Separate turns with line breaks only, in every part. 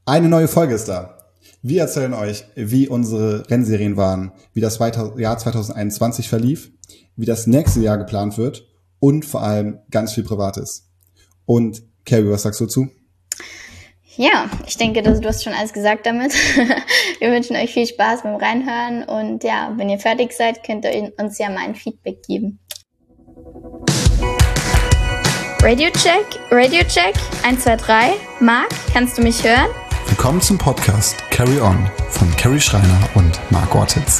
Eine neue Folge ist da. Wir erzählen euch, wie unsere Rennserien waren, wie das Jahr 2021 verlief, wie das nächste Jahr geplant wird und vor allem ganz viel Privates. Und Carrie, was sagst du dazu?
Ja, ich denke, du hast schon alles gesagt damit. Wir wünschen euch viel Spaß beim Reinhören und ja, wenn ihr fertig seid, könnt ihr uns ja mal ein Feedback geben. Radio Check, 1, 2, 3. Marc, kannst du mich hören?
Willkommen zum Podcast Carry On von Carrie Schreiner und Marc Ortiz.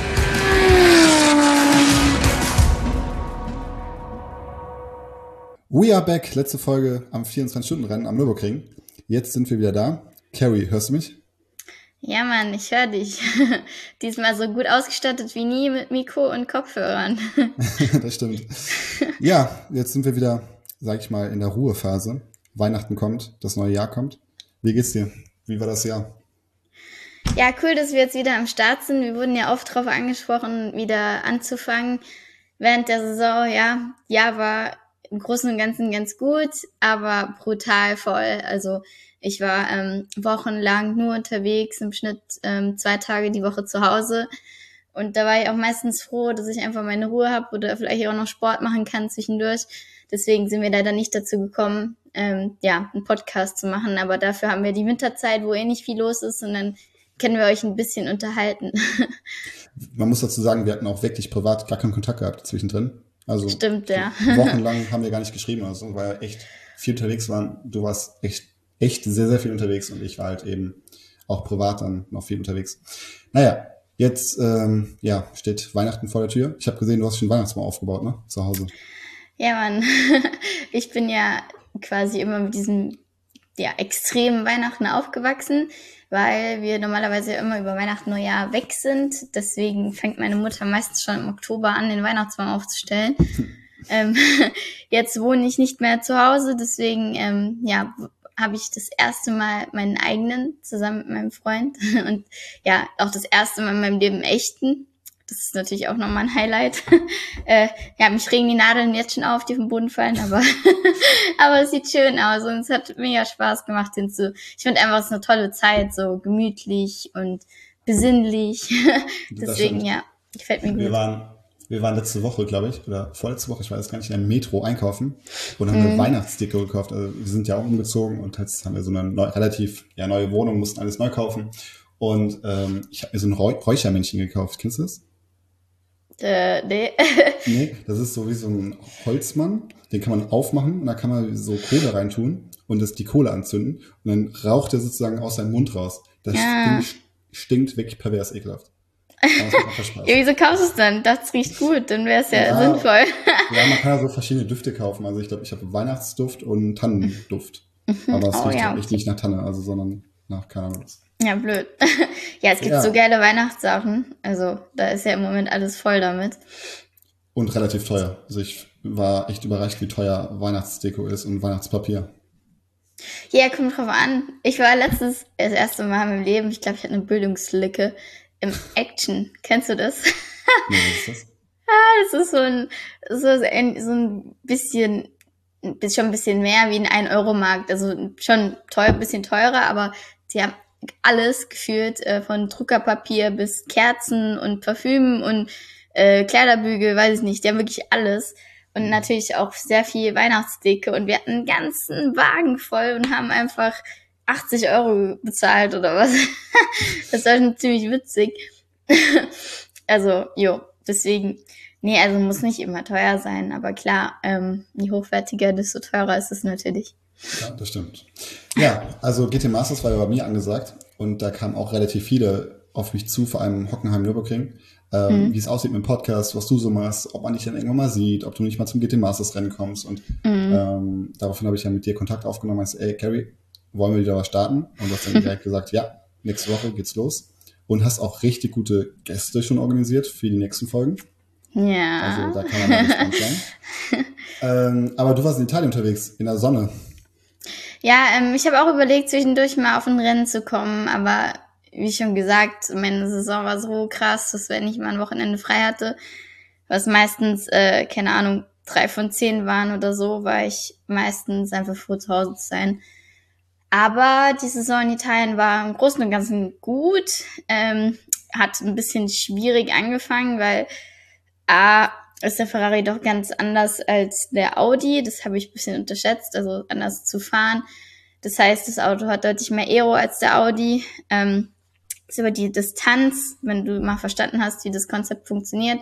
We are back, letzte Folge am 24-Stunden-Rennen am Nürburgring. Jetzt sind wir wieder da. Carrie, hörst du mich?
Ja, Mann, ich höre dich. Diesmal so gut ausgestattet wie nie mit Mikro und Kopfhörern.
Das stimmt. Ja, jetzt sind wir wieder, sag ich mal, in der Ruhephase. Weihnachten kommt, das neue Jahr kommt. Wie geht's dir? Wie war das Jahr?
Ja, cool, dass wir jetzt wieder am Start sind. Wir wurden ja oft darauf angesprochen, wieder anzufangen während der Saison. Ja, war im Großen und Ganzen ganz gut, aber brutal voll. Also ich war wochenlang nur unterwegs, im Schnitt 2 Tage die Woche zu Hause. Und da war ich auch meistens froh, dass ich einfach meine Ruhe habe oder vielleicht auch noch Sport machen kann zwischendurch. Deswegen sind wir leider nicht dazu gekommen, einen Podcast zu machen. Aber dafür haben wir die Winterzeit, wo nicht viel los ist, und dann können wir euch ein bisschen unterhalten.
Man muss dazu sagen, wir hatten auch wirklich privat gar keinen Kontakt gehabt zwischendrin. Also
Stimmt, ja.
Wochenlang haben wir gar nicht geschrieben, also weil wir echt viel unterwegs waren. Du warst echt sehr, sehr viel unterwegs und ich war halt eben auch privat dann noch viel unterwegs. Naja, jetzt steht Weihnachten vor der Tür. Ich habe gesehen, du hast schon einen Weihnachtsbaum aufgebaut, ne? Zu Hause.
Ja, Mann. Ich bin ja quasi immer mit diesem extremen Weihnachten aufgewachsen, weil wir normalerweise immer über Weihnachten, Neujahr weg sind. Deswegen fängt meine Mutter meistens schon im Oktober an, den Weihnachtsbaum aufzustellen. Jetzt wohne ich nicht mehr zu Hause, deswegen habe ich das erste Mal meinen eigenen zusammen mit meinem Freund und ja, auch das erste Mal in meinem Leben echten. Das ist natürlich auch nochmal ein Highlight. Mich regen die Nadeln jetzt schon auf, die vom Boden fallen, aber es sieht schön aus und es hat mega Spaß gemacht, ich finde einfach, es ist eine tolle Zeit, so gemütlich und besinnlich. Deswegen, gefällt mir gut.
Wir waren letzte Woche, glaube ich, oder vorletzte Woche, ich weiß gar nicht, in einem Metro einkaufen und haben eine Weihnachtsdeko gekauft. Also wir sind ja auch umgezogen und jetzt haben wir so eine neue Wohnung, mussten alles neu kaufen. Und ich habe mir so ein Räuchermännchen gekauft. Kennst du das?
Nee.
Nee, das ist so wie so ein Holzmann, den kann man aufmachen und da kann man so Kohle reintun und die Kohle anzünden und dann raucht er sozusagen aus seinem Mund raus. Das stinkt wirklich pervers ekelhaft.
Wieso kaufst du es dann? Das riecht gut, dann wäre es ja sinnvoll.
Ja, man kann ja so verschiedene Düfte kaufen. Also ich glaube, ich habe Weihnachtsduft und Tannenduft. Aber es riecht echt nicht nach Tanne, also sondern nach keine Ahnung was.
Ja, blöd. Ja, es gibt so geile Weihnachtssachen. Also da ist ja im Moment alles voll damit.
Und relativ teuer. Also ich war echt überrascht, wie teuer Weihnachtsdeko ist und Weihnachtspapier.
Ja, kommt drauf an. Ich war letztens das erste Mal in meinem Leben, ich glaube, ich hatte eine Bildungslücke im Action. Kennst du das?
Nee, was ist das?
Das ist so ein bisschen, schon ein bisschen mehr wie ein 1-Euro-Markt. Also schon teuer, ein bisschen teurer, aber sie haben alles gefühlt, von Druckerpapier bis Kerzen und Parfüm und Kleiderbügel, weiß ich nicht, die haben wirklich alles und natürlich auch sehr viel Weihnachtsdeko und wir hatten einen ganzen Wagen voll und haben einfach 80 Euro bezahlt oder was. Das war schon ziemlich witzig. Also, deswegen, also muss nicht immer teuer sein, aber klar, je hochwertiger, desto teurer ist es natürlich.
Ja, das stimmt. Ja, also GT Masters war ja bei mir angesagt und da kamen auch relativ viele auf mich zu, vor allem Hockenheim-Nürburgring, wie es aussieht mit dem Podcast, was du so machst, ob man dich dann irgendwann mal sieht, ob du nicht mal zum GT Masters Rennen kommst und daraufhin habe ich ja mit dir Kontakt aufgenommen und meinte, ey Carrie, wollen wir wieder was starten? Und du hast dann direkt gesagt, ja, nächste Woche geht's los und hast auch richtig gute Gäste schon organisiert für die nächsten Folgen.
Ja.
Also da kann man mal gespannt sein. Aber du warst in Italien unterwegs, in der Sonne.
Ja, ich habe auch überlegt, zwischendurch mal auf ein Rennen zu kommen, aber wie schon gesagt, meine Saison war so krass, dass wenn ich mal ein Wochenende frei hatte, was meistens, 3 von 10 waren oder so, war ich meistens einfach froh, zu Hause zu sein. Aber die Saison in Italien war im Großen und Ganzen gut. Hat ein bisschen schwierig angefangen, weil A, ist der Ferrari doch ganz anders als der Audi. Das habe ich ein bisschen unterschätzt, also anders zu fahren. Das heißt, das Auto hat deutlich mehr Aero als der Audi. Ist über die Distanz, wenn du mal verstanden hast, wie das Konzept funktioniert,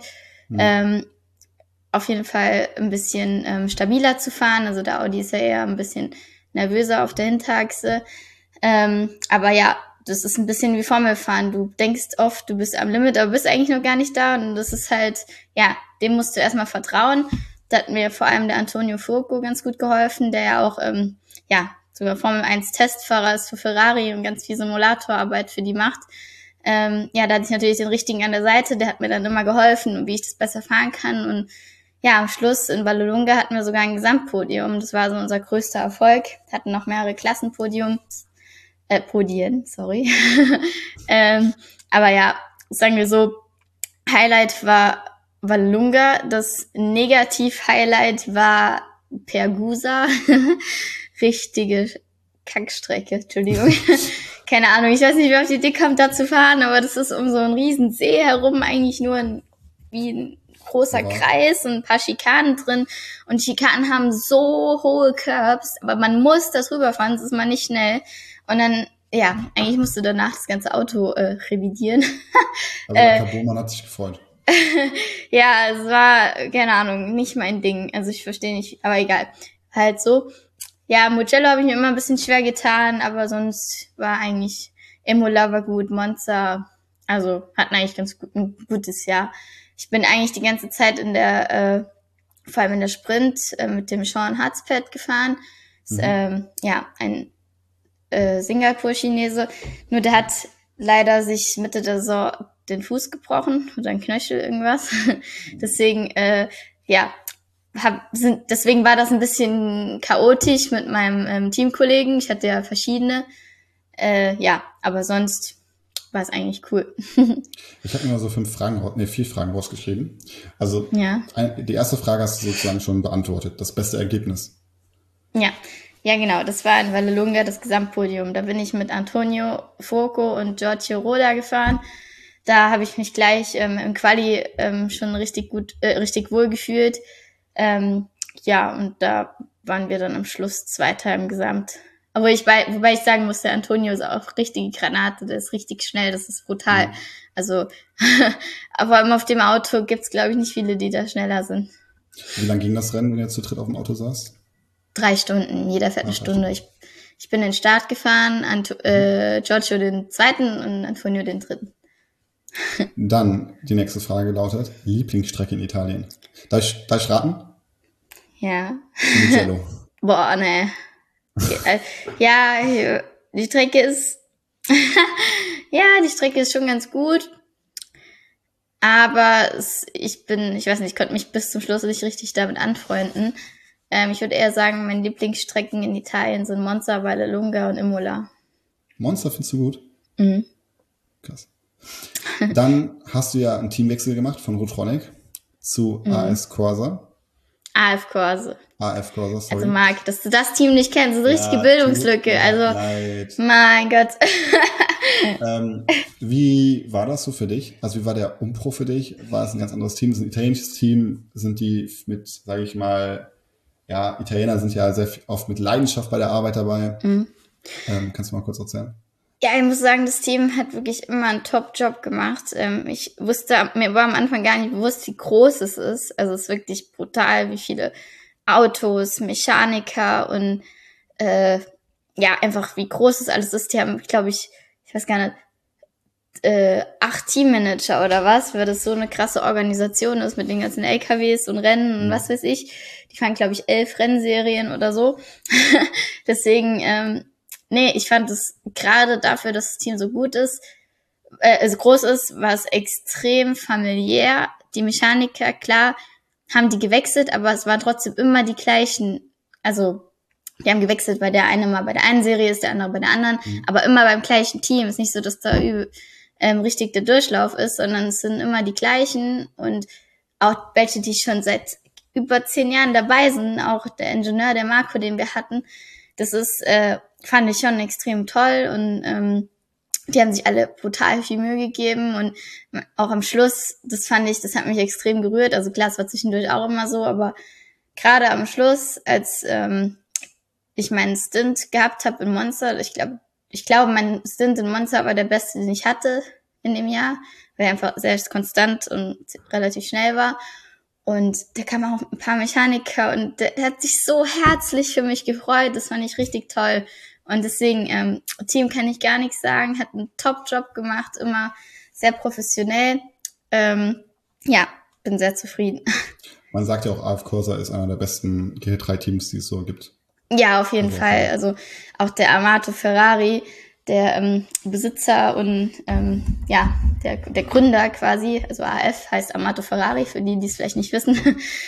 auf jeden Fall ein bisschen stabiler zu fahren. Also der Audi ist ja eher ein bisschen nervöser auf der Hinterachse. Aber ja, das ist ein bisschen wie Formelfahren. Du denkst oft, du bist am Limit, aber bist eigentlich noch gar nicht da. Und das ist halt, ja, dem musst du erstmal vertrauen. Da hat mir vor allem der Antonio Fuoco ganz gut geholfen, der ja auch, sogar Formel 1 Testfahrer ist für Ferrari und ganz viel Simulatorarbeit für die macht. Da hatte ich natürlich den richtigen an der Seite, der hat mir dann immer geholfen, wie ich das besser fahren kann. Und ja, am Schluss in Vallelunga hatten wir sogar ein Gesamtpodium. Das war so unser größter Erfolg. Wir hatten noch mehrere Podien, sorry. Aber ja, sagen wir so, Highlight war Vallelunga. Das Negativ-Highlight war Pergusa. Richtige Kackstrecke, Entschuldigung. Keine Ahnung, ich weiß nicht, wer auf die Idee kommt, da zu fahren, aber das ist um so einen riesen See herum eigentlich nur wie ein großer Kreis und ein paar Schikanen drin. Und die Schikanen haben so hohe Curbs, aber man muss das rüberfahren, sonst ist man nicht schnell. Und dann, ja, eigentlich musst du danach das ganze Auto revidieren.
Also der Carbon hat sich gefreut.
Ja, es war, keine Ahnung, nicht mein Ding. Also ich verstehe nicht, aber egal. Halt so. Ja, Mugello habe ich mir immer ein bisschen schwer getan, aber sonst war eigentlich Imola war gut, Monza, also hatten eigentlich ein gutes Jahr. Ich bin eigentlich die ganze Zeit vor allem in der Sprint mit dem Sean Hartspad gefahren. Ist, ein Singapur-Chinese. Nur der hat leider sich Mitte der Saison den Fuß gebrochen oder ein Knöchel, irgendwas. Deswegen, deswegen war das ein bisschen chaotisch mit meinem Teamkollegen. Ich hatte ja verschiedene. Aber sonst war es eigentlich cool.
Ich habe mir mal so 4 Fragen rausgeschrieben. Also die erste Frage hast du sozusagen schon beantwortet. Das beste Ergebnis.
Ja, genau. Das war in Vallelunga das Gesamtpodium. Da bin ich mit Antonio Fuoco und Giorgio Roda gefahren. Da habe ich mich gleich im Quali schon richtig wohl gefühlt. Und da waren wir dann am Schluss Zweiter im Gesamt. Aber wobei ich sagen muss, der Antonio ist auch richtige Granate, der ist richtig schnell, das ist brutal. Mhm. Also, aber auf dem Auto gibt's, glaube ich, nicht viele, die da schneller sind.
Wie lang ging das Rennen, wenn ihr zu dritt auf dem Auto saß?
3 Stunden, jeder fährt eine Stunde. Ich bin den Start gefahren, Giorgio den zweiten und Antonio den dritten.
Dann, die nächste Frage lautet, Lieblingsstrecke in Italien. Darf ich raten?
Ja.
Mugello.
Boah, ne. Ja, die Strecke ist, die Strecke ist schon ganz gut. Aber ich weiß nicht, ich konnte mich bis zum Schluss nicht richtig damit anfreunden. Ich würde eher sagen, meine Lieblingsstrecken in Italien sind Monza, Vallelunga und Imola.
Monza findest du gut? Mhm. Krass. Dann hast du ja einen Teamwechsel gemacht von Rotronic zu AS Corsa.
AF Corsa,
sorry.
Also Marc, dass du das Team nicht kennst, ist eine richtige Bildungslücke. Mein Gott.
Wie war das so für dich? Also wie war der Umbruch für dich? War es ein ganz anderes Team? Ist es ein italienisches Team? Sind die mit, sage ich mal, ja, Italiener sind ja sehr oft mit Leidenschaft bei der Arbeit dabei. Mhm. Kannst du mal kurz erzählen?
Ja, ich muss sagen, das Team hat wirklich immer einen Top-Job gemacht. Mir war am Anfang gar nicht bewusst, wie groß es ist. Also es ist wirklich brutal, wie viele Autos, Mechaniker und einfach wie groß es alles ist. Die haben, glaube ich weiß gar nicht, 8 Teammanager oder was, weil das so eine krasse Organisation ist mit den ganzen LKWs und Rennen und was weiß ich. Die fahren, glaube ich, 11 Rennserien oder so. Deswegen, ich fand es gerade dafür, dass das Team so gut ist, groß ist, war es extrem familiär. Die Mechaniker, klar, haben die gewechselt, aber es waren trotzdem immer die gleichen. Also, die haben gewechselt, weil der eine mal bei der einen Serie ist, der andere bei der anderen, aber immer beim gleichen Team. Ist nicht so, dass da richtig der Durchlauf ist, sondern es sind immer die gleichen und auch welche, die schon seit über 10 Jahren dabei sind, auch der Ingenieur, der Marco, den wir hatten. Das ist fand ich schon extrem toll und die haben sich alle brutal viel Mühe gegeben und auch am Schluss, das hat mich extrem gerührt. Also klar, es war zwischendurch auch immer so, aber gerade am Schluss, als ich meinen Stint gehabt habe in Monza, ich glaube, mein Stint in Monza war der beste, den ich hatte in dem Jahr, weil er einfach sehr konstant und relativ schnell war. Und da kamen auch ein paar Mechaniker und der hat sich so herzlich für mich gefreut. Das fand ich richtig toll. Und deswegen, Team kann ich gar nichts sagen, hat einen Top-Job gemacht, immer sehr professionell. Ja, bin sehr zufrieden.
Man sagt ja auch, AF Corsa ist einer der besten GT3-Teams, die es so gibt.
Ja, auf jeden Fall. Also auch der Amato Ferrari, der Besitzer und der Gründer quasi, also AF heißt Amato Ferrari, für die es vielleicht nicht wissen.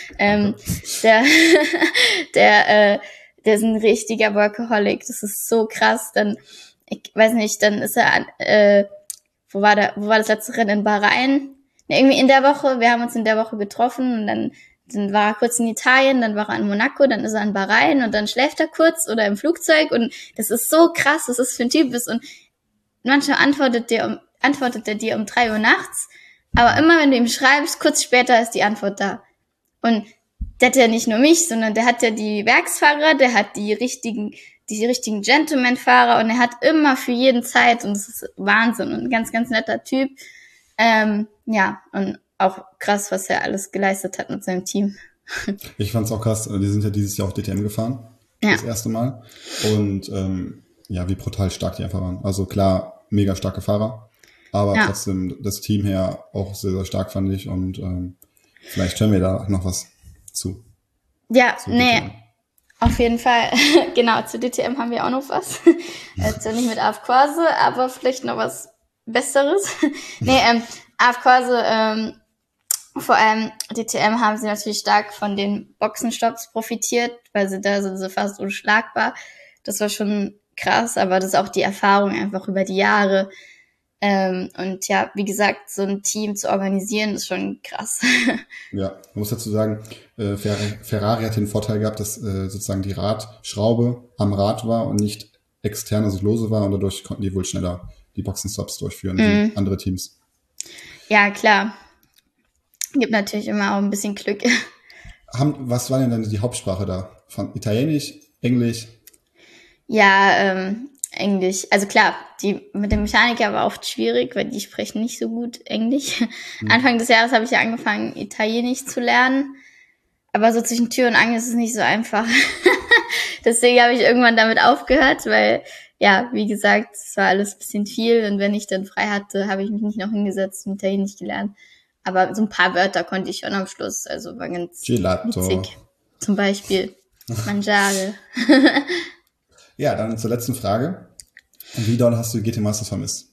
Der ist ein richtiger Workaholic. Das ist so krass. Dann, ich weiß nicht, dann ist er wo war das letzte Rennen in Bahrain? Irgendwie in der Woche, wir haben uns in der Woche getroffen und dann war er kurz in Italien, dann war er in Monaco, dann ist er in Bahrain und dann schläft er kurz oder im Flugzeug und das ist so krass, was das für ein Typ ist und manchmal antwortet er dir um 3 Uhr nachts, aber immer wenn du ihm schreibst, kurz später ist die Antwort da. Und der hat ja nicht nur mich, sondern der hat ja die Werksfahrer, der hat die richtigen Gentleman-Fahrer und er hat immer für jeden Zeit und das ist Wahnsinn und ein ganz, ganz netter Typ. Ja, und auch krass, was er alles geleistet hat mit seinem Team.
Ich fand's auch krass, die sind ja dieses Jahr auf DTM gefahren, das erste Mal. Und wie brutal stark die einfach waren. Also klar, mega starke Fahrer, aber trotzdem das Team her auch sehr, sehr stark, fand ich. Und vielleicht hören wir da noch was zu.
Ja, nee, auf jeden Fall. Genau, zu DTM haben wir auch noch was. Jetzt nicht mit AF Corse, aber vielleicht noch was Besseres. Nee, AF Corse, vor allem DTM haben sie natürlich stark von den Boxenstopps profitiert, weil da sind sie fast unschlagbar. Das war schon krass, aber das ist auch die Erfahrung einfach über die Jahre. Und ja, wie gesagt, so ein Team zu organisieren, ist schon krass.
Ja, man muss dazu sagen, Ferrari hat den Vorteil gehabt, dass sozusagen die Radschraube am Rad war und nicht extern, also lose war und dadurch konnten die wohl schneller die Boxenstops durchführen wie andere Teams.
Ja, klar. Gibt natürlich immer auch ein bisschen Glück.
Was war denn die Hauptsprache da? Von Italienisch, Englisch?
Ja, Englisch. Also klar, mit dem Mechaniker war oft schwierig, weil die sprechen nicht so gut Englisch. Anfang des Jahres habe ich ja angefangen, Italienisch zu lernen. Aber so zwischen Tür und Angel ist es nicht so einfach. Deswegen habe ich irgendwann damit aufgehört, weil, ja, wie gesagt, es war alles ein bisschen viel. Und wenn ich dann frei hatte, habe ich mich nicht noch hingesetzt und Italienisch gelernt. Aber so ein paar Wörter konnte ich schon am Schluss. Also war ganz witzig. Zum Beispiel Mangiare.
Ja, dann zur letzten Frage. Wie doll hast du GT Masters vermisst?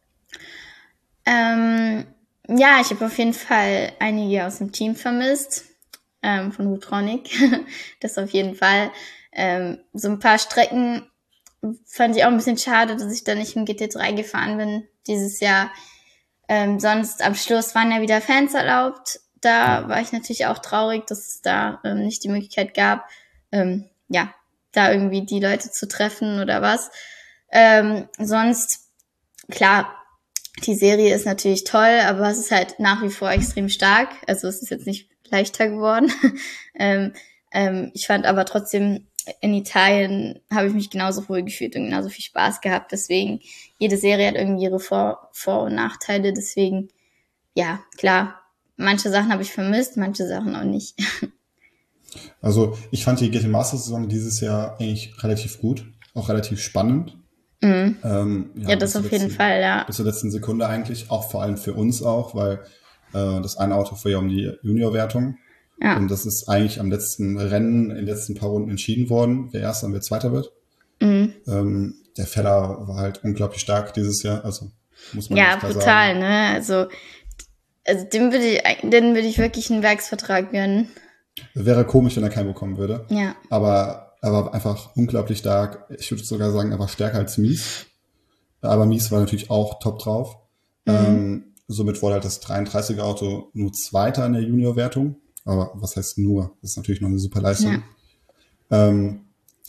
Ja, ich habe auf jeden Fall einige aus dem Team vermisst. Von Hutronic. Das auf jeden Fall. So ein paar Strecken fand ich auch ein bisschen schade, dass ich da nicht im GT3 gefahren bin dieses Jahr. Sonst am Schluss waren ja wieder Fans erlaubt. Da war ich natürlich auch traurig, dass es da nicht die Möglichkeit gab, da irgendwie die Leute zu treffen oder was. Sonst, klar, die Serie ist natürlich toll, aber es ist halt nach wie vor extrem stark. Also es ist jetzt nicht leichter geworden. Ich fand aber trotzdem, in Italien habe ich mich genauso wohl gefühlt und genauso viel Spaß gehabt. Deswegen, jede Serie hat irgendwie ihre Vor- und Nachteile. Deswegen, ja, klar, manche Sachen habe ich vermisst, manche Sachen auch nicht.
Also ich fand die GT Masters Saison dieses Jahr eigentlich relativ gut, auch relativ spannend.
Ja, das auf jeden Fall, ja.
Bis zur letzten Sekunde eigentlich, auch vor allem für uns auch, weil das eine Auto fuhr ja um die Junior-Wertung. Ja. Und das ist eigentlich am letzten Rennen, in den letzten paar Runden entschieden worden, wer Erster und wer Zweiter wird. Der Feller war halt unglaublich stark dieses Jahr, also muss man
ja, brutal, sagen. Ne? Also dem würde ich wirklich einen Werksvertrag gönnen.
Wäre komisch, wenn er keinen bekommen würde.
Ja.
Aber er war einfach unglaublich stark. Ich würde sogar sagen, er war stärker als Mies. Aber Mies war natürlich auch top drauf. Somit wurde halt das 33er Auto nur Zweiter in der Junior-Wertung. Aber was heißt nur? Das ist natürlich noch eine super Leistung. Ja.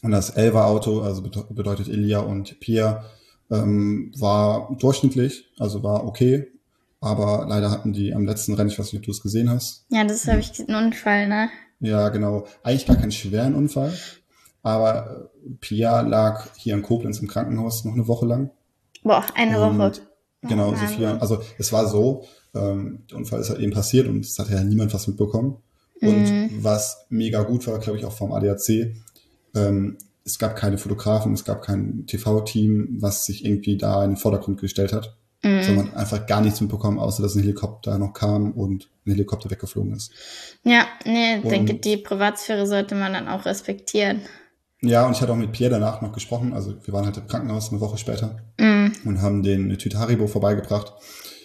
Und das 11er Auto, also bedeutet Elia und Pia, war durchschnittlich, also war okay. Aber leider hatten die am letzten Rennen, ich weiß nicht, ob du es gesehen hast.
Ja, das habe ich diesen Unfall, ne?
Ja, genau. Eigentlich gar keinen schweren Unfall. Aber Pia lag hier in Koblenz im Krankenhaus noch eine Woche lang.
Boah, eine Woche.
Und
Oh,
genau, Sophia,
Wahnsinn.
also es war so, der Unfall ist halt eben passiert und es hat ja niemand was mitbekommen. Und
Mhm.
was mega gut war, glaube ich, auch vom ADAC, es gab keine Fotografen, es gab kein TV-Team, was sich irgendwie da in den Vordergrund gestellt hat,
Mhm.
sondern einfach gar nichts mitbekommen, außer dass ein Helikopter noch kam und ein Helikopter weggeflogen ist.
Ja, nee, denke, die
Und
Privatsphäre sollte man dann auch respektieren.
ja, und ich hatte auch mit Pierre danach noch gesprochen, also wir waren halt im Krankenhaus eine Woche später
Mhm.
und haben den eine Tüte Haribo vorbeigebracht.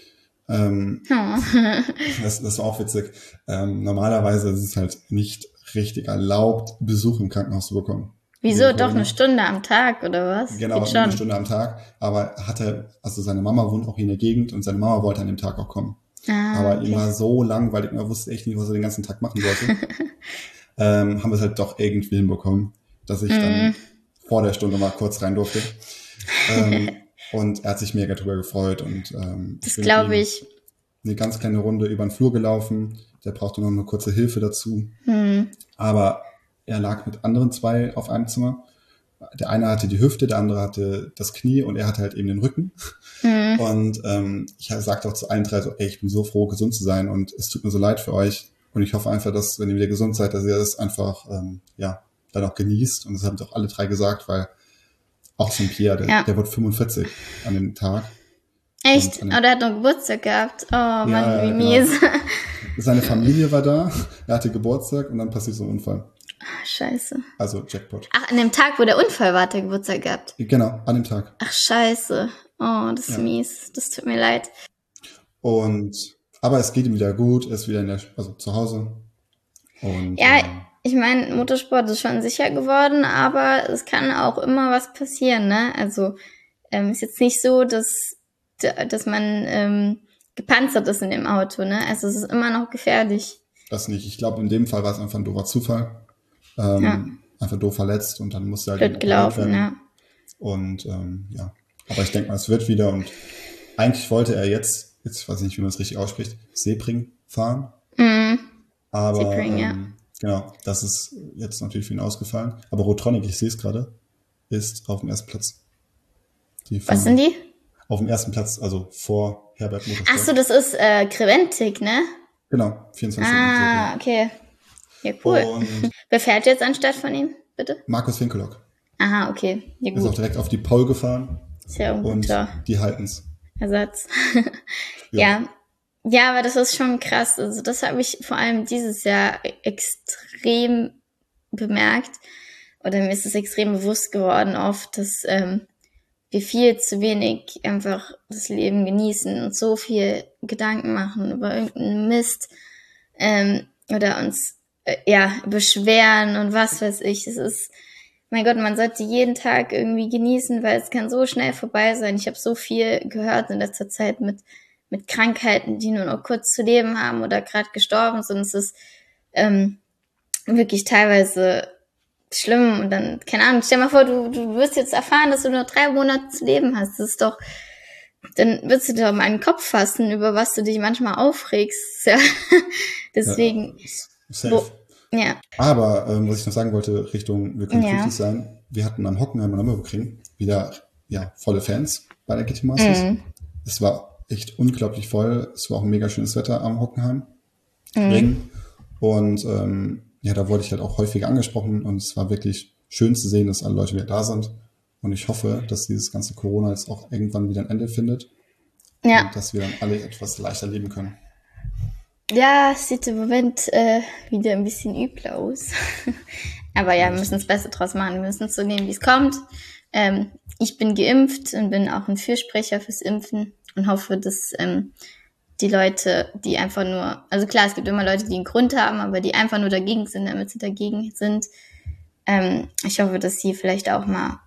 Oh.
Das war auch witzig. Normalerweise ist es halt nicht richtig erlaubt, Besuch im Krankenhaus zu bekommen. Wegen
Wieso? Doch eine
Corona.
Stunde am Tag oder was?
Genau,
Geht
nur eine
schon.
Stunde am Tag. Aber also seine Mama wohnt auch hier in der Gegend und seine Mama wollte an dem Tag auch kommen.
Ah,
Aber ihm
okay.
war so langweilig und er wusste echt nicht, was er den ganzen Tag machen sollte. Haben wir es halt doch irgendwie hinbekommen, dass ich
Mhm.
dann vor der Stunde mal kurz rein durfte. Und er hat sich mega drüber gefreut und ich
Das
bin mit
glaube
ihm
ich.
eine ganz kleine Runde über den Flur gelaufen. Der brauchte noch eine kurze Hilfe dazu.
Mhm.
Aber er lag mit anderen zwei auf einem Zimmer. Der eine hatte die Hüfte, der andere hatte das Knie und er hatte halt eben den Rücken.
Mhm.
Und ich sagte auch zu allen drei so, ey, ich bin so froh, gesund zu sein und es tut mir so leid für euch. Und ich hoffe einfach, dass, wenn ihr wieder gesund seid, dass ihr das einfach, dann auch genießt. Und das haben auch alle drei gesagt, weil auch so ein Pierre,
Ja.
der wurde 45 an dem Tag.
Echt?
Und an
Oh,
dem,
der hat noch Geburtstag gehabt. Oh Mann,
ja,
wie
genau.
mies.
Seine Familie war da, er hatte Geburtstag und dann passiert so ein Unfall.
Ah, scheiße.
Also Jackpot.
Ach, an dem Tag, wo der Unfall war, hat er Geburtstag gehabt.
Genau, an dem Tag.
Ach, scheiße. Oh, das ist
Ja.
mies. Das tut mir leid.
Aber es geht ihm wieder gut, er ist wieder also zu Hause. Und
Ja, ich meine, Motorsport ist schon sicher geworden, aber es kann auch immer was passieren, ne? Also ist jetzt nicht so, dass man gepanzert ist in dem Auto, ne? Also es ist immer noch gefährlich.
das nicht. Ich glaube, in dem Fall war es einfach ein doofer Zufall.
Ja,
Einfach doof verletzt und dann musste halt eben
blöd
operiert
gelaufen,
werden.
ja.
Und ja, aber ich denke mal, es wird wieder. Und eigentlich wollte er jetzt weiß ich nicht, wie man es richtig ausspricht, Sebring fahren.
Mhm.
Aber
Sebring, ja.
genau, das ist jetzt natürlich für ihn ausgefallen. Aber Rotronic, ich sehe es gerade, ist auf dem ersten Platz. Die
Was sind
fahren
die?
auf dem ersten Platz, also vor Herbert
Ach so,
Motorsport.
das ist Creventic, ne?
Genau, 24 Stunden
Ah,
Serie.
okay. Ja, cool.
Und
Wer fährt jetzt anstatt von ihm, bitte?
Markus Winkelock
Aha, okay. Ja,
ist auch
gut.
direkt auf die Pole gefahren
Ist ja ein
und
guter
die halten's.
Ersatz.
Ja,
Ja. Ja, aber das ist schon krass. Also das habe ich vor allem dieses Jahr extrem bemerkt. Oder mir ist es extrem bewusst geworden oft, dass wir viel zu wenig einfach das Leben genießen und so viel Gedanken machen über irgendeinen Mist oder uns beschweren und was weiß ich. Es ist, mein Gott, man sollte jeden Tag irgendwie genießen, weil es kann so schnell vorbei sein. Ich habe so viel gehört in letzter Zeit mit Krankheiten, die nur noch kurz zu leben haben oder gerade gestorben sind. Es ist wirklich teilweise schlimm und dann, keine Ahnung, stell mal vor, du wirst jetzt erfahren, dass du nur 3 Monate zu leben hast. Das ist doch, dann wirst du dir doch mal einen Kopf fassen, über was du dich manchmal aufregst. Ja.
ja,
Deswegen,
safe.
ja,
Aber was ich noch sagen wollte, Richtung wir können
ja.
glücklich sein. Wir hatten am Hockenheimer Nürburgring wieder volle Fans bei der GT Masters. Es war echt unglaublich voll. Es war auch ein mega schönes Wetter am Hockenheim Ring. Und da wurde ich halt auch häufig angesprochen und es war wirklich schön zu sehen, dass alle Leute wieder da sind. Und ich hoffe, dass dieses ganze Corona jetzt auch irgendwann wieder ein Ende findet
Ja,
und dass wir dann alle etwas leichter leben können.
ja, es sieht im Moment wieder ein bisschen übel aus. Aber ja, wir müssen das Beste draus machen. Wir müssen es so nehmen, wie es kommt. Ich bin geimpft und bin auch ein Fürsprecher fürs Impfen und hoffe, dass die Leute, die einfach nur, also klar, es gibt immer Leute, die einen Grund haben, aber die einfach nur dagegen sind, damit sie dagegen sind. Ich hoffe, dass sie vielleicht auch mal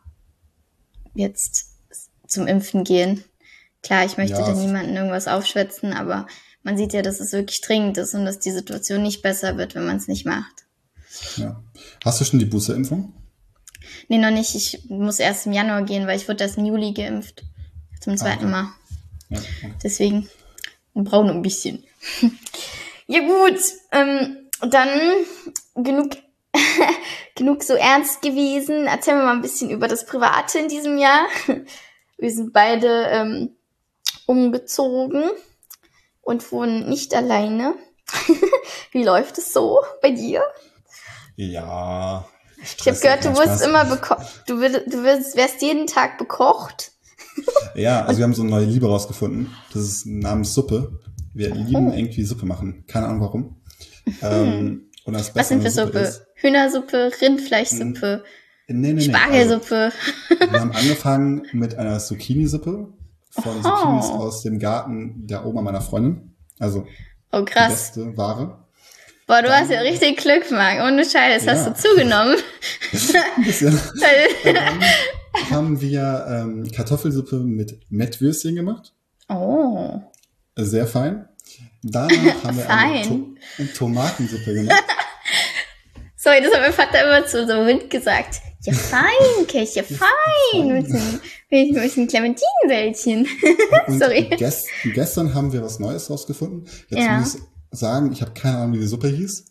jetzt zum Impfen gehen. Klar, ich möchte
Ja,
da niemandem irgendwas aufschwätzen, aber man sieht ja, dass es wirklich dringend ist und dass die Situation nicht besser wird, wenn man es nicht macht.
ja. Hast du schon die Boosterimpfung?
Nee, noch nicht. Ich muss erst im Januar gehen, weil ich wurde erst im Juli geimpft. Zum zweiten Mal.
Ja, okay.
Deswegen brauchen wir ein bisschen. Ja gut, dann genug so ernst gewesen. Erzählen wir mal ein bisschen über das Private in diesem Jahr. Wir sind beide umgezogen und wohnen nicht alleine. Wie läuft es so bei dir?
Ja.
Ich habe gehört, du wirst immer wärst jeden Tag bekocht.
Ja, also wir haben so eine neue Liebe rausgefunden. Das ist namens Suppe. Wir lieben irgendwie Suppe machen. Keine Ahnung warum. Und das
Was sind für Suppe? Hühnersuppe, Rindfleischsuppe, Spargelsuppe.
Also wir haben angefangen mit einer Zucchini-Suppe von Zucchinis aus dem Garten der Oma meiner Freundin. Also
krass.
Die beste Ware.
Boah, du hast ja richtig Glück, Marc. Ohne Scheiß, hast du zugenommen.
Ein bisschen. Dann haben wir Kartoffelsuppe mit Mettwürstchen gemacht.
Oh.
Sehr fein. Danach haben wir eine Tomatensuppe gemacht.
Sorry, das hat mein Vater immer zu so Wind gesagt. Ja, fein, Kech, ja, fein. Mit so einem Clementinenwäldchen. Sorry.
Gestern haben wir was Neues rausgefunden. Jetzt muss ich sagen, ich habe keine Ahnung, wie die Suppe hieß.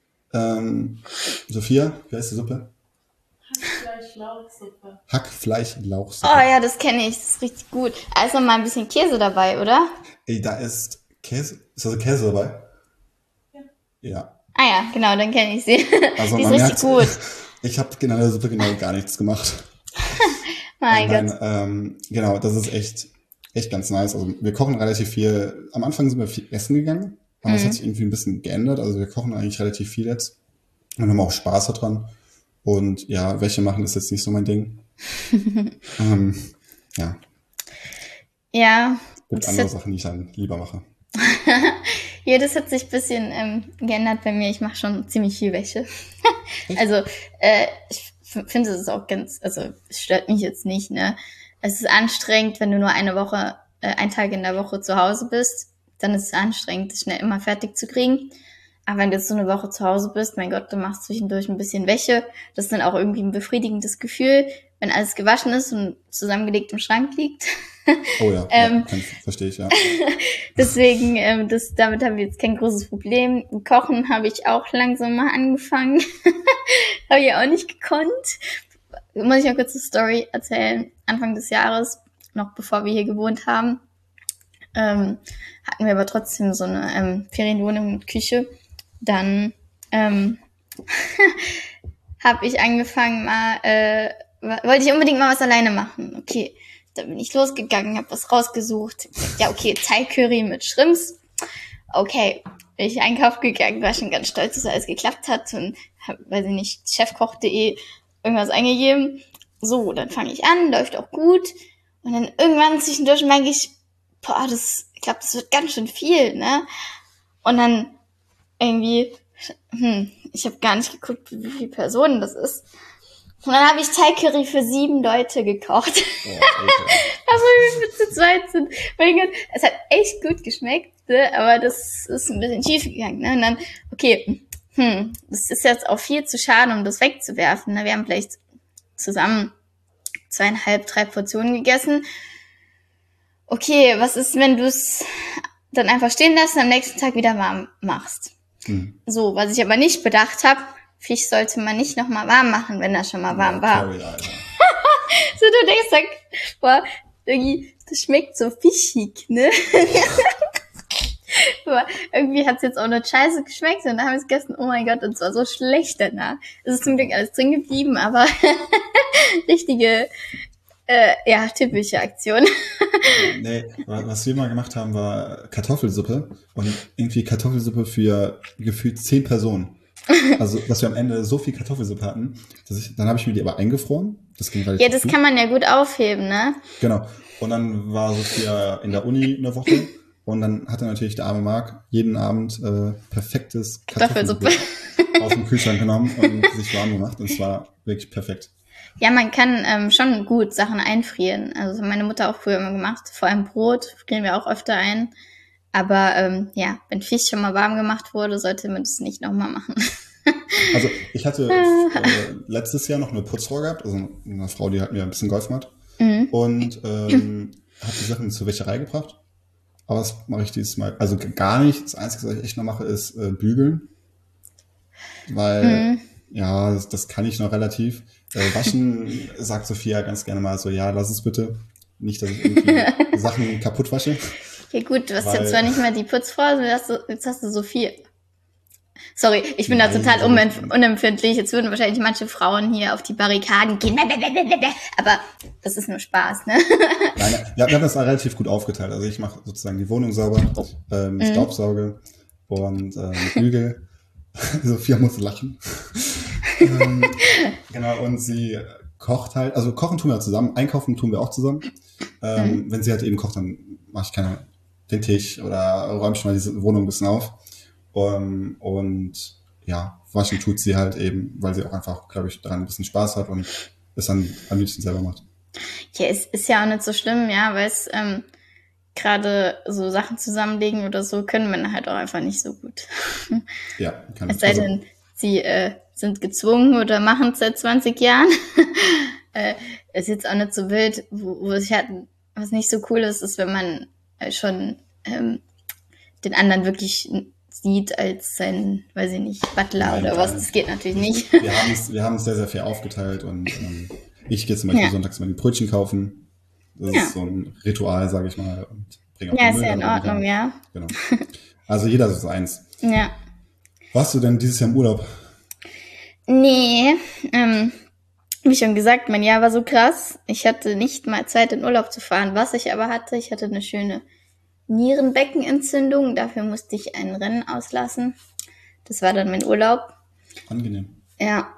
Sophia, wie heißt die Suppe?
Hackfleisch-Lauchsuppe.
Hackfleisch-Lauchsuppe.
Oh ja, das kenne ich, das ist richtig gut. Da ist noch mal ein bisschen Käse dabei, oder?
Ey, da ist Käse. Ist also Käse dabei? Ja.
Ah ja, genau, dann kenne ich sie.
Also
die ist
man
richtig
merkt,
gut.
Ich habe in der Suppe genau gar nichts gemacht.
Mein Gott.
Genau, das ist echt ganz nice. Also wir kochen relativ viel. Am Anfang sind wir viel essen gegangen, aber es hat sich irgendwie ein bisschen geändert. Also wir kochen eigentlich relativ viel jetzt und haben auch Spaß daran. Und ja, Wäsche machen ist jetzt nicht so mein Ding. Ja.
Ja.
Gibt andere Sachen, die ich dann lieber mache.
Ja, das hat sich ein bisschen geändert bei mir. Ich mache schon ziemlich viel Wäsche. Also ich finde es auch also es stört mich jetzt nicht, ne? Es ist anstrengend, wenn du nur einen Tag in der Woche zu Hause bist, dann ist es anstrengend, das schnell immer fertig zu kriegen. Aber wenn du jetzt so eine Woche zu Hause bist, mein Gott, du machst zwischendurch ein bisschen Wäsche. Das ist dann auch irgendwie ein befriedigendes Gefühl, wenn alles gewaschen ist und zusammengelegt im Schrank liegt.
Oh ja, verstehe ich, ja.
Deswegen, damit haben wir jetzt kein großes Problem. Kochen habe ich auch langsam mal angefangen. Habe ich auch nicht gekonnt. Muss ich mal kurz eine Story erzählen. Anfang des Jahres, noch bevor wir hier gewohnt haben, hatten wir aber trotzdem so eine Ferienwohnung mit Küche. Dann habe ich angefangen wollte ich unbedingt mal was alleine machen. Okay, dann bin ich losgegangen, habe was rausgesucht. Ja, okay, Thai-Curry mit Shrimps. Okay, bin ich einkaufen gegangen, war schon ganz stolz, dass alles geklappt hat und habe, weiß ich nicht, chefkoch.de irgendwas eingegeben. So, dann fange ich an, läuft auch gut. Und dann irgendwann zwischendurch merke ich, ich glaube, das wird ganz schön viel, ne? Und dann irgendwie, ich habe gar nicht geguckt, wie viele Personen das ist. Und dann habe ich Thai-Curry für 7 Leute gekocht. Also wir zu zweit sind. Mein Gott, es hat echt gut geschmeckt, ne? Aber das ist ein bisschen schief gegangen. Ne? Und dann, okay, das ist jetzt auch viel zu schade, um das wegzuwerfen. Ne? Wir haben vielleicht zusammen 2,5, 3 Portionen gegessen. Okay, was ist, wenn du es dann einfach stehen lässt und am nächsten Tag wieder warm machst? So, was ich aber nicht bedacht habe, Fisch sollte man nicht nochmal warm machen, wenn er schon mal warm war. So, du denkst dann, boah, irgendwie, das schmeckt so fischig, ne? Aber irgendwie hat's jetzt auch nicht scheiße geschmeckt und dann haben wir es gegessen, oh mein Gott, und es war so schlecht danach. Es ist zum Glück alles drin geblieben, aber richtige, typische Aktion.
Nee, was wir mal gemacht haben, war Kartoffelsuppe und irgendwie Kartoffelsuppe für gefühlt 10 Personen. Also, dass wir am Ende so viel Kartoffelsuppe hatten, dann habe ich mir die aber eingefroren. Das ging relativ
das gut. Kann man ja gut aufheben, ne?
Genau. Und dann war Sophia in der Uni eine Woche und dann hatte natürlich der arme Marc jeden Abend perfektes Kartoffelsuppe aus dem Kühlschrank genommen und sich warm gemacht und es war wirklich perfekt.
Ja, man kann schon gut Sachen einfrieren. Also das hat meine Mutter auch früher immer gemacht. Vor allem Brot frieren wir auch öfter ein. Aber wenn Fisch schon mal warm gemacht wurde, sollte man das nicht nochmal machen.
Also ich hatte letztes Jahr noch eine Putzfrau gehabt, also eine Frau, die hat mir ein bisschen geholfen hat. Und hat die Sachen zur Wäscherei gebracht. Aber das mache ich dieses Mal, also gar nicht. Das Einzige, was ich echt noch mache, ist bügeln. Weil, ja, das kann ich noch relativ. Waschen sagt Sophia ganz gerne mal so, ja, lass es bitte. Nicht, dass ich irgendwie Sachen kaputt wasche.
Ja gut, du hast
Weil,
jetzt zwar nicht mehr die Putzfrau, jetzt hast du Sophie. Sorry, ich bin da
nein,
total
also,
unempfindlich. Jetzt würden wahrscheinlich manche Frauen hier auf die Barrikaden gehen. Aber das ist nur Spaß, ne?
nein, ja, wir haben das relativ gut aufgeteilt. Also ich mache sozusagen die Wohnung sauber, Staubsauge und bügel. Sophia muss lachen. Genau, und sie kocht halt, also kochen tun wir zusammen, einkaufen tun wir auch zusammen. Wenn sie halt eben kocht, dann mache ich keine den Tisch oder räume schon mal diese Wohnung ein bisschen auf. Und ja, waschen tut sie halt eben, weil sie auch einfach, glaube ich, daran ein bisschen Spaß hat und es dann am liebsten selber macht.
Ja, es ist ja auch nicht so schlimm, ja, weil es gerade so Sachen zusammenlegen oder so können Männer halt auch einfach nicht so gut.
Ja, kann
Es
ich.
sei
Also,
denn, sie sind gezwungen oder machen es seit 20 Jahren. Ist jetzt auch nicht so wild, wo ich halt, was nicht so cool ist, ist, wenn man schon den anderen wirklich sieht als sein, weiß ich nicht, Butler
nein,
oder was. Das geht natürlich nicht.
wir haben es sehr, sehr fair aufgeteilt und ich gehe zum Beispiel
Ja.
sonntags mal die Brötchen kaufen. Das
Ja.
ist so ein Ritual, sage ich mal, und bringe auch
Ja,
den
ist
Müll
ja
dann
in
irgendwie
Ordnung,
rein.
ja.
Genau. Also jeder so eins.
Ja.
Warst du denn dieses Jahr im Urlaub?
Nee, wie schon gesagt, mein Jahr war so krass. Ich hatte nicht mal Zeit, in Urlaub zu fahren. Was ich aber hatte, ich hatte eine schöne Nierenbeckenentzündung. Dafür musste ich ein Rennen auslassen. Das war dann mein Urlaub.
Angenehm.
Ja,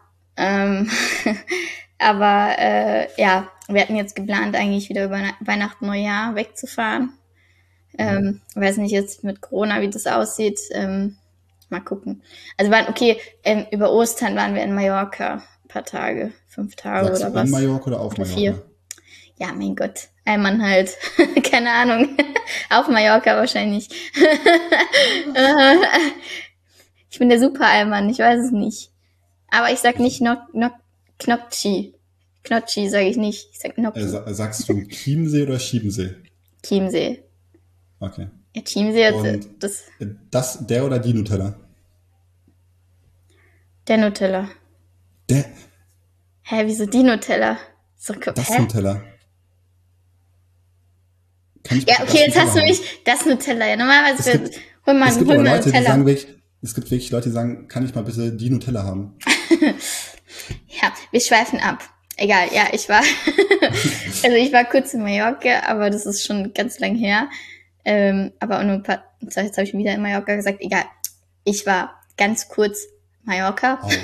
aber ja, wir hatten jetzt geplant, eigentlich wieder über Weihnachten, Neujahr wegzufahren. Weiß nicht jetzt mit Corona, wie das aussieht. Mal gucken. Also okay, über Ostern waren wir in Mallorca. Ein paar Tage, 5 Tage
Sagst du
oder
in
was.
Mallorca oder auf
Oder
Mallorca?
4. Ja, mein Gott. Allmann halt. Keine Ahnung. Auf Mallorca wahrscheinlich. Ich bin der Super-Allmann, ich weiß es nicht. Aber ich sag nicht Knopchi. Knotschi sage ich nicht. Ich sag Gnocchi.
Sagst du Chiemsee oder Schiebensee?
Chiemsee.
Okay.
Ja, Chiemsee hat
Und
das,
der oder die Nutella?
der Nutella.
Der,
Hä, wieso die Nutella? So,
das
hä?
Nutella. Kann ich
Ja,
bitte
okay,
das
jetzt hast du
Nutella haben?
mich, das Nutella. Ja, normalerweise,
Es gibt,
hol mal
es gibt aber Leute, die
Nutella.
sagen wirklich, es gibt wirklich Leute, die sagen, kann ich mal bitte die Nutella haben?
Ja, wir schweifen ab. Egal, ja, ich war, also ich war kurz in Mallorca, aber das ist schon ganz lang her. Aber auch nur ein paar, jetzt habe ich wieder in Mallorca gesagt, egal. Ich war ganz kurz Mallorca.
Auf.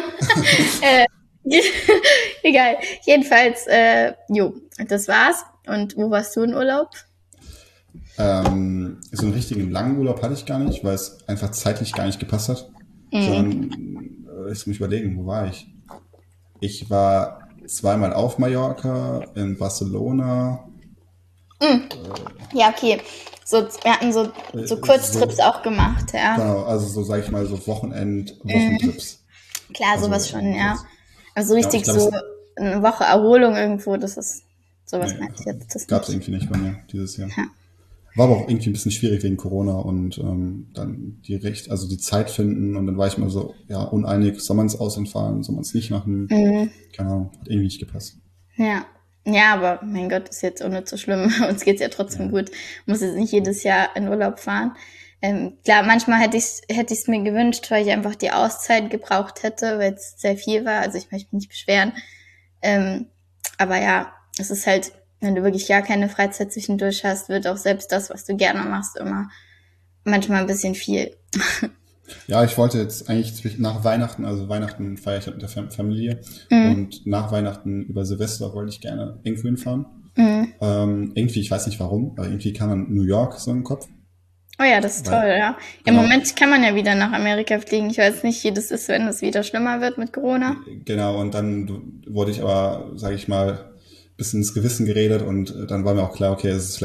Egal. Jedenfalls, jo, das war's. Und wo warst du in Urlaub?
So einen richtigen langen Urlaub hatte ich gar nicht, weil es einfach zeitlich gar nicht gepasst hat. Sondern, jetzt muss ich überlegen, wo war ich? Ich war zweimal auf Mallorca, in Barcelona.
Ja, okay. So, wir hatten so Kurztrips auch gemacht, ja.
Genau, also so sage ich mal so Wochentrips.
Klar,
Also,
sowas schon, ja. Aber so
ja,
richtig
ich glaub,
so eine Woche Erholung irgendwo, das ist, sowas
Nee,
meinte ich jetzt. Das
gab es
nicht.
irgendwie nicht bei mir dieses Jahr.
Ja.
War aber auch irgendwie ein bisschen schwierig wegen Corona und dann also die Zeit finden und dann war ich mal so, ja, uneinig, soll man es Ausland fahren, soll man es nicht machen? Keine Ahnung, hat irgendwie nicht gepasst.
Ja. Ja, aber mein Gott, ist jetzt auch nicht so schlimm. Uns geht's ja trotzdem gut. Muss jetzt nicht jedes Jahr in Urlaub fahren. Klar, manchmal hätte ich's mir gewünscht, weil ich einfach die Auszeit gebraucht hätte, weil es sehr viel war. Also ich möchte mich nicht beschweren. Aber ja, es ist halt, wenn du wirklich gar keine Freizeit zwischendurch hast, wird auch selbst das, was du gerne machst, immer manchmal ein bisschen viel.
Ja, ich wollte jetzt eigentlich nach Weihnachten, also Weihnachten feiere ich halt mit der Familie und nach Weihnachten über Silvester wollte ich gerne irgendwo hinfahren. Irgendwie, ich weiß nicht warum, aber irgendwie kam dann New York so im Kopf.
Oh ja, das ist toll, ja. Im
Genau.
Moment kann man ja wieder nach Amerika fliegen. Ich weiß nicht, wie das ist, wenn es wieder schlimmer wird mit Corona.
Genau, und dann wurde ich aber, sage ich mal, ein bisschen ins Gewissen geredet und dann war mir auch klar, okay, es ist vielleicht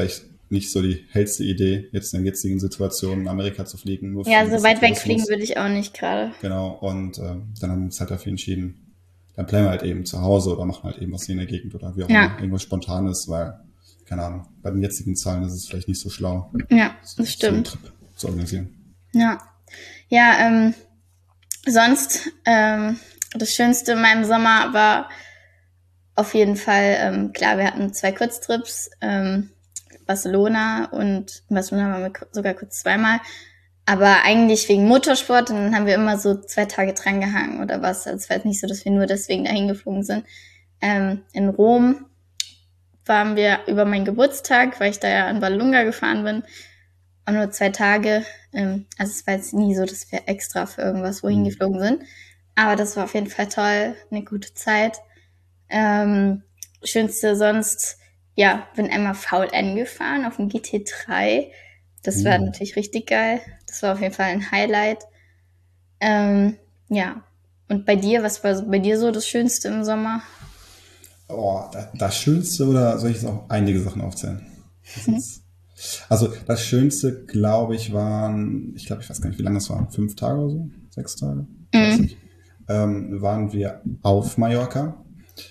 nicht so die hellste Idee, jetzt in der jetzigen Situation in Amerika zu fliegen. Nur
Ja,
für
so weit wegfliegen würde ich auch nicht gerade.
Genau, und dann haben wir uns halt dafür entschieden, dann bleiben wir halt eben zu Hause oder machen halt eben was hier in der Gegend oder wie auch immer, irgendwas Spontanes, weil, keine Ahnung, bei den jetzigen Zahlen ist es vielleicht nicht so schlau,
ja, das stimmt,
so einen Trip zu organisieren.
Ja, sonst, das Schönste in meinem Sommer war auf jeden Fall, klar, wir hatten 2 Kurztrips, Barcelona waren wir sogar kurz zweimal, aber eigentlich wegen Motorsport, und dann haben wir immer so 2 Tage drangehangen oder was. Also es war jetzt nicht so, dass wir nur deswegen dahin geflogen sind. In Rom waren wir über meinen Geburtstag, weil ich da ja an Vallelunga gefahren bin, auch nur 2 Tage. Also es war jetzt nie so, dass wir extra für irgendwas wohin geflogen sind. Aber das war auf jeden Fall toll, eine gute Zeit. Schönste sonst, ja, bin einmal VLN gefahren auf dem GT3. Das war natürlich richtig geil. Das war auf jeden Fall ein Highlight. Ja. Und bei dir, was war bei dir so das Schönste im Sommer?
Oh, das Schönste, oder soll ich jetzt auch einige Sachen aufzählen? Also das Schönste, glaube ich, ich weiß gar nicht, wie lange es war, 5 Tage oder so, 6 Tage, weiß nicht. Waren wir auf Mallorca.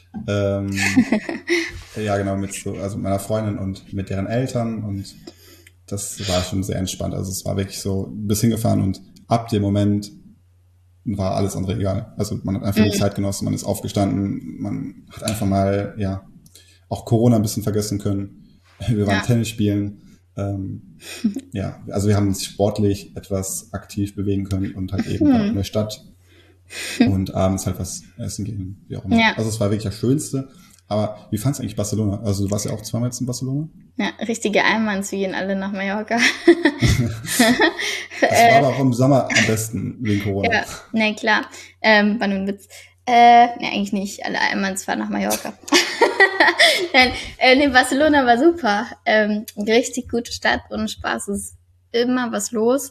Ja, genau, also mit meiner Freundin und mit deren Eltern, und das war schon sehr entspannt. Also es war wirklich so ein bisschen hingefahren und ab dem Moment war alles andere egal. Also man hat einfach die Zeit genossen, man ist aufgestanden, man hat einfach mal, ja, auch Corona ein bisschen vergessen können. Wir waren Tennis spielen. Ja, also wir haben uns sportlich etwas aktiv bewegen können und halt eben in der Stadt und abends halt was essen gehen, wie auch immer.
Ja.
Also es war wirklich das Schönste. Aber wie fandst du eigentlich Barcelona? Also du warst ja auch zweimal jetzt in Barcelona?
Ja, richtige Einmannszüge alle nach Mallorca.
Das war aber auch im Sommer am besten wegen Corona.
Ja, ne, klar. War nur ein Witz. Ne, eigentlich nicht. Alle Einmanns fahren nach Mallorca. Nein, nee, Barcelona war super. Richtig gute Stadt und Spaß, ist immer was los.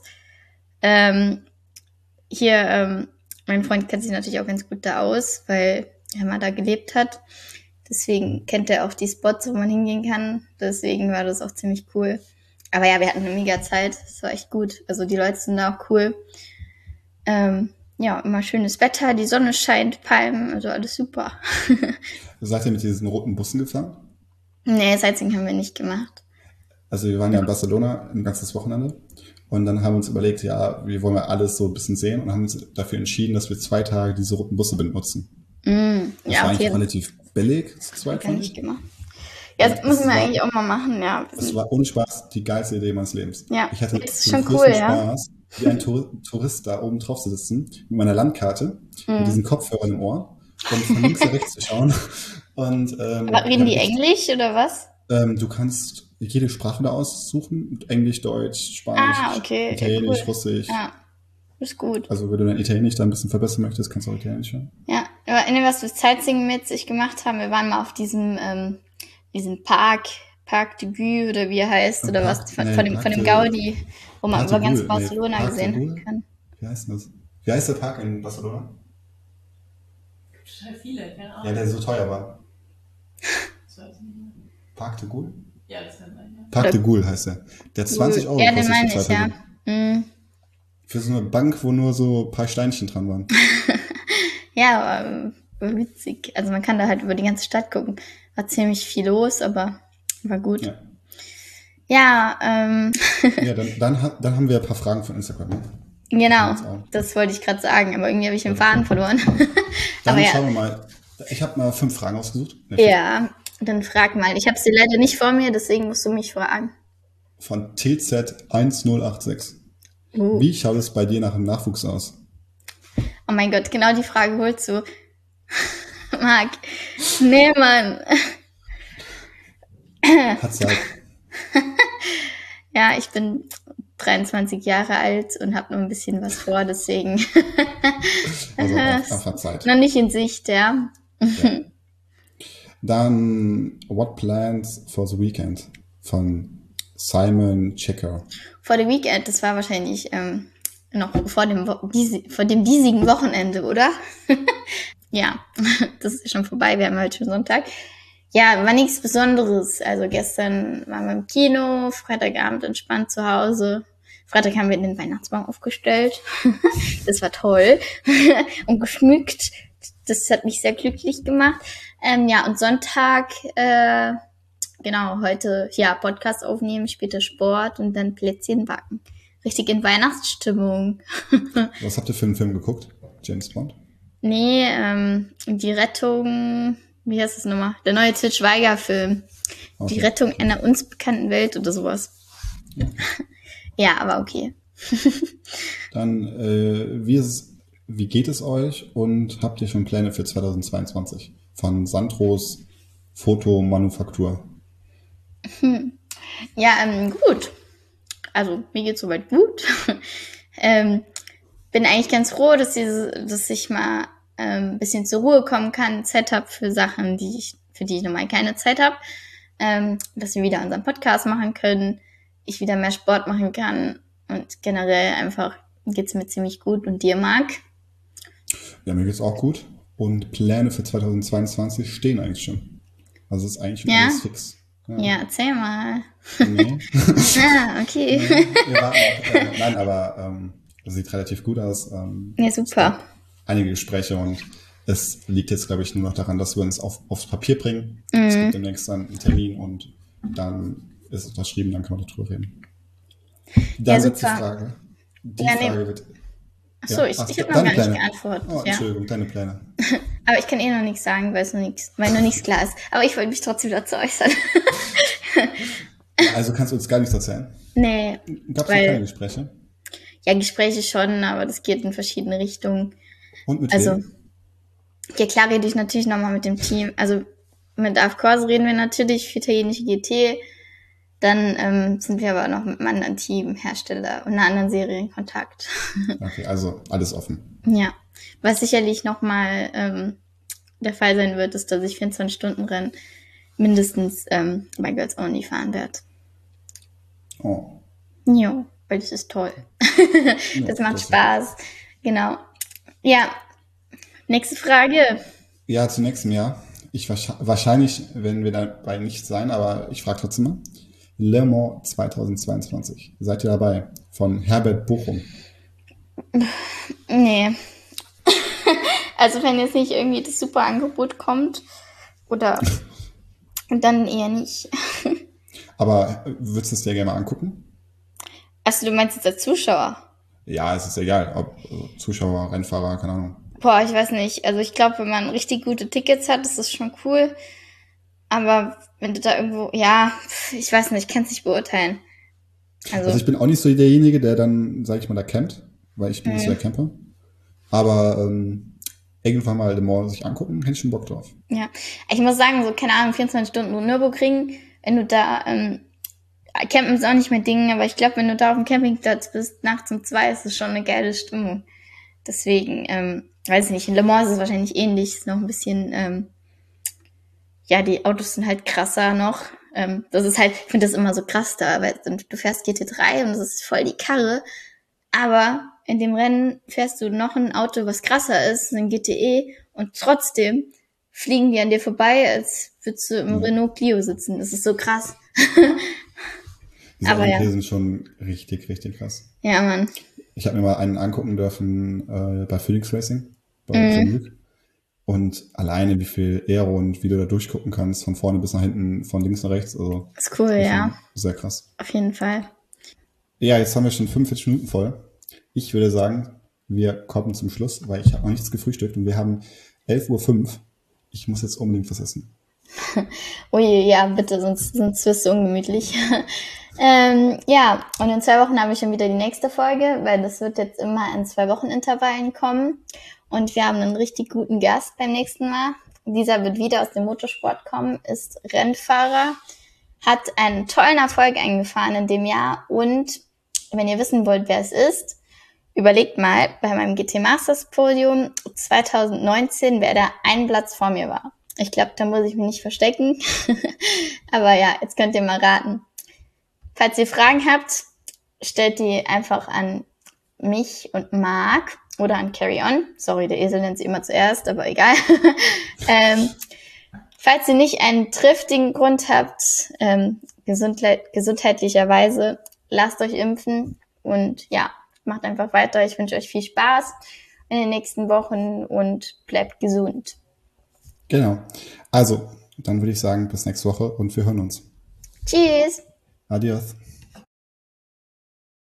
Hier, mein Freund kennt sich natürlich auch ganz gut da aus, weil er mal da gelebt hat. Deswegen kennt er auch die Spots, wo man hingehen kann. Deswegen war das auch ziemlich cool. Aber ja, wir hatten eine mega Zeit. Es war echt gut. Also die Leute sind da auch cool. Ja, immer schönes Wetter, die Sonne scheint, Palmen, also alles super.
Seid ihr mit diesen roten Bussen gefahren?
Nee, Sightseeing haben wir nicht gemacht.
Also wir waren ja in Barcelona ein ganzes Wochenende und dann haben wir uns überlegt, ja, wir wollen ja alles so ein bisschen sehen und haben uns dafür entschieden, dass wir 2 Tage diese roten Busse benutzen. Das war eigentlich relativ billig, das 2
Gar nicht gemacht. Ja, das müssen wir eigentlich auch mal machen, ja.
Das war ohne Spaß die geilste Idee meines Lebens.
Ja,
ich hatte
das ist
den
schon
größten
cool,
Spaß, wie ein Tourist da oben drauf zu sitzen, mit meiner Landkarte, mit diesen Kopfhörern im Ohr und von links nach rechts zu schauen. Und,
aber reden die Englisch oder was?
Du kannst jede Sprache da aussuchen, Englisch, Deutsch, Spanisch,
okay.
Italienisch,
Cool.
Russisch.
Ja, ist gut.
Also wenn du dein Italienisch da ein bisschen verbessern möchtest, kannst du auch Italienisch hören.
Ja, aber was wir Sightseeing mit sich gemacht haben, wir waren mal auf diesem Parc de Güell oder wie er heißt, oder was, von dem Gaudi, wo man über ganz Barcelona gesehen kann.
Wie heißt das? Wie heißt der Park in Barcelona?
Total viele, keine Ahnung.
Ja, der so teuer war.
Das weiß ich nicht mehr.
Parc de Güell?
Ja, das kann sein, ja.
Parc de Güell heißt der. Der hat 20 Euro
ja,
kostet
den meine
für 2
ich,
Personen. Für so eine Bank, wo nur so ein paar Steinchen dran waren.
Ja, aber witzig. Also man kann da halt über die ganze Stadt gucken. War ziemlich viel los, aber war gut.
Ja.
Ja,
Ja, dann haben wir ein paar Fragen von Instagram. Ne?
Genau, das wollte ich gerade sagen, aber irgendwie habe ich den Faden verloren.
Dann
aber
schauen wir mal. Ich habe mal 5 Fragen ausgesucht.
Ja, dann frag mal. Ich habe sie leider nicht vor mir, deswegen musst du mich fragen.
Von TZ1086. Wie schaut es bei dir nach dem Nachwuchs aus?
Oh mein Gott, genau die Frage holst du. Marc, nee, Mann.
Hat Zeit.
Ja, ich bin 23 Jahre alt und habe noch ein bisschen was vor, deswegen.
Also einfach Zeit.
Noch nicht in Sicht, ja.
Ja. Dann What Plans for the Weekend von Simon Checker.
For the Weekend, das war wahrscheinlich noch vor dem diesigen Wochenende, oder? Ja, das ist schon vorbei, wir haben heute schon Sonntag. Ja, war nichts Besonderes. Also gestern waren wir im Kino, Freitagabend entspannt zu Hause. Freitag haben wir den Weihnachtsbaum aufgestellt. Das war toll. Und geschmückt. Das hat mich sehr glücklich gemacht. Ja, und Sonntag, genau, heute, ja, Podcast aufnehmen, später Sport und dann Plätzchen backen. Richtig in Weihnachtsstimmung.
Was habt ihr für einen Film geguckt? James Bond?
Nee, die Rettung, wie heißt das nochmal? Der neue Til Schweiger-Film.
Okay.
Die Rettung einer uns bekannten Welt oder sowas.
Ja.
Ja, aber okay.
Dann, wie geht es euch und habt ihr schon Pläne für 2022 von Sandros Fotomanufaktur?
Ja, gut. Also mir geht's soweit gut. Bin eigentlich ganz froh, dass ich mal ein bisschen zur Ruhe kommen kann, Zeit habe für Sachen, für die ich normal keine Zeit habe. Dass wir wieder unseren Podcast machen können, ich wieder mehr Sport machen kann und generell einfach geht's mir ziemlich gut. Und dir, Marc?
Ja, mir geht's auch gut und Pläne für 2022 stehen eigentlich schon. Also ist eigentlich schon alles fix.
Ja, erzähl mal.
Nee.
Ah, okay.
Nee, wir warten noch, nein, aber das sieht relativ gut aus.
Ja, super.
Einige Gespräche und es liegt jetzt, glaube ich, nur noch daran, dass wir uns aufs Papier bringen. Es gibt demnächst dann einen Termin und dann ist es unterschrieben, dann können wir darüber reden. Dann
Ja,
letzte
super.
Frage. Die
Ja, nee.
Frage wird...
Achso,
Ja,
ich habe noch
deine
gar nicht
Pläne.
geantwortet.
Oh,
Ja?
Entschuldigung, deine Pläne.
Aber ich kann noch nichts sagen, weil noch nichts klar ist. Aber ich wollte mich trotzdem dazu äußern.
Also kannst du uns gar nichts erzählen?
Nee.
Gab es noch keine Gespräche?
Ja, Gespräche schon, aber das geht in verschiedene Richtungen.
Und mit
Also,
wem?
ja klar rede ich natürlich nochmal mit dem Team. Also mit AFCORS reden wir natürlich für italienische GT. Dann sind wir aber noch mit einem anderen Teamhersteller und einer anderen Serie in Kontakt.
Okay, also alles offen.
Ja, was sicherlich nochmal der Fall sein wird, ist, dass ich 24-Stunden-Rennen mindestens bei Girls Only fahren werde.
Oh.
Jo, weil das ist toll. Das macht Spaß. Genau. Ja, nächste Frage.
Ja, zu nächstem Jahr. Wahrscheinlich werden wir dabei nicht sein, aber ich frage trotzdem mal. Le Mans 2022. Seid ihr dabei? Von Herbert Bochum.
Nee. Also wenn jetzt nicht irgendwie das super Angebot kommt oder dann eher nicht.
Aber würdest du es dir gerne mal angucken?
Achso, du meinst jetzt als Zuschauer?
Ja, es ist egal, ob Zuschauer, Rennfahrer, keine Ahnung.
Boah, ich weiß nicht. Also ich glaube, wenn man richtig gute Tickets hat, ist das schon cool. Aber wenn du da irgendwo, ja, ich weiß nicht, ich kann es nicht beurteilen.
Also ich bin auch nicht so derjenige, der dann, sag ich mal, da campt, weil ich bin nicht so der Camper. Aber irgendwann mal Le Mans sich angucken, hätte ich schon Bock drauf.
Ja, ich muss sagen, so, keine Ahnung, 24 Stunden nur Nürburgring, wenn du da, campen ist auch nicht mein Ding, aber ich glaube, wenn du da auf dem Campingplatz bist, nachts um 2, ist es schon eine geile Stimmung. Deswegen, weiß ich nicht, in Le Mans ist es wahrscheinlich ähnlich, ist noch ein bisschen, ja, die Autos sind halt krasser noch. Das ist halt, ich finde das immer so krass da, weil du fährst GT3 und das ist voll die Karre, aber in dem Rennen fährst du noch ein Auto, was krasser ist, ein GTE, und trotzdem fliegen die an dir vorbei, als würdest du im Renault Clio sitzen. Das ist so krass.
Diese
Aber ja.
LMP sind schon richtig, richtig krass.
Ja, Mann.
Ich habe mir mal einen angucken dürfen bei Phoenix Racing, bei Jean-Luc. Und alleine, wie viel Aero und wie du da durchgucken kannst, von vorne bis nach hinten, von links nach rechts. Also
Das ist cool, ja.
Sehr krass.
Auf jeden Fall.
Ja, jetzt haben wir schon 45 Minuten voll. Ich würde sagen, wir kommen zum Schluss, weil ich habe noch nichts gefrühstückt und wir haben 11:05 Uhr. Ich muss jetzt unbedingt was essen.
Ui, ja, bitte, sonst wirst du ungemütlich. Ja, und in 2 Wochen habe ich schon wieder die nächste Folge, weil das wird jetzt immer in 2 Wochen Intervallen kommen. Und wir haben einen richtig guten Gast beim nächsten Mal. Dieser wird wieder aus dem Motorsport kommen, ist Rennfahrer, hat einen tollen Erfolg eingefahren in dem Jahr. Und wenn ihr wissen wollt, wer es ist, überlegt mal bei meinem GT Masters Podium 2019, wer da einen Platz vor mir war. Ich glaube, da muss ich mich nicht verstecken. Aber ja, jetzt könnt ihr mal raten. Falls ihr Fragen habt, stellt die einfach an mich und Marc oder an Carry On. Sorry, der Esel nennt sie immer zuerst, aber egal. Falls ihr nicht einen triftigen Grund habt, gesundheitlicherweise, lasst euch impfen und ja, macht einfach weiter. Ich wünsche euch viel Spaß in den nächsten Wochen und bleibt gesund.
Genau. Also, dann würde ich sagen, bis nächste Woche und wir hören uns.
Tschüss!
Adios.